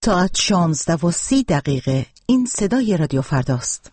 ساعت 16:30 این صدای رادیو فرداست.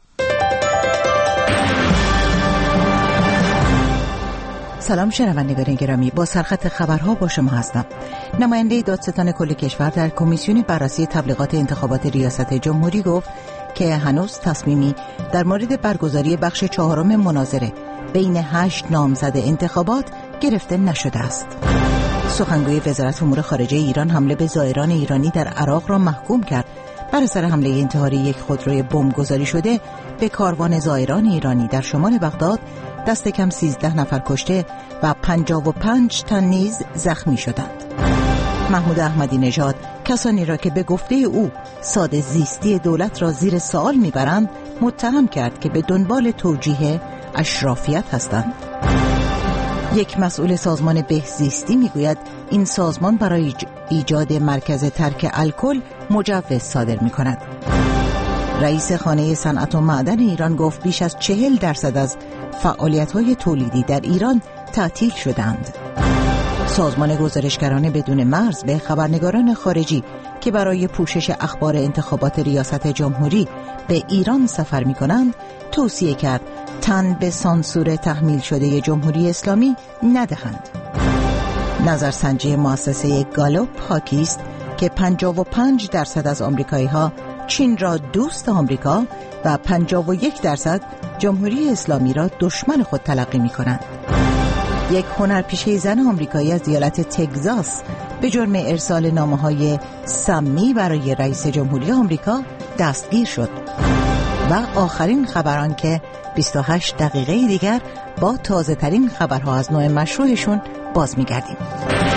سلام شنوندگان گرامی، با سرخط خبرها با شما هستم. نماینده دادستان کل کشور در کمیسیون بررسی تبلیغات انتخابات ریاست جمهوری گفت که هنوز تصمیمی در مورد برگزاری بخش چهارم مناظره بین 8 نامزد انتخابات گرفته نشده است. سخنگوی وزارت امور خارجه ایران حمله به زائران ایرانی در عراق را محکوم کرد. بر اثر حمله انتحاری یک خودروی بمب گذاری شده به کاروان زائران ایرانی در شمال بغداد دست کم 13 نفر کشته و 55 تن نیز زخمی شدند. محمود احمدی نژاد کسانی را که به گفته او ساده زیستی دولت را زیر سوال میبرند متهم کرد که به دنبال توجیه اشرافیت هستند. یک مسئول سازمان بهزیستی میگوید این سازمان برای ایجاد مرکز ترک الکل مجوز صادر میکند. رئیس خانه صنعت و معدن ایران گفت بیش از 40% از فعالیت‌های تولیدی در ایران تعطیل شدند. سازمان گزارشگران بدون مرز به خبرنگاران خارجی که برای پوشش اخبار انتخابات ریاست جمهوری به ایران سفر می‌کنند توصیه کرد تن به سانسور تحمیل شده جمهوری اسلامی ندهند. نظرسنجی مؤسسه گالوپ حاکی است که 55% از آمریکایی‌ها چین را دوست آمریکا و 51% جمهوری اسلامی را دشمن خود تلقی می‌کنند. یک هنرپیشه زن آمریکایی از ایالت تگزاس به جرم ارسال نامه‌های سمی برای رئیس جمهوری آمریکا دستگیر شد. و آخرین خبران که 28 دقیقه دیگر با تازه ترین خبرها از نوع مشروعشون باز می‌گردیم.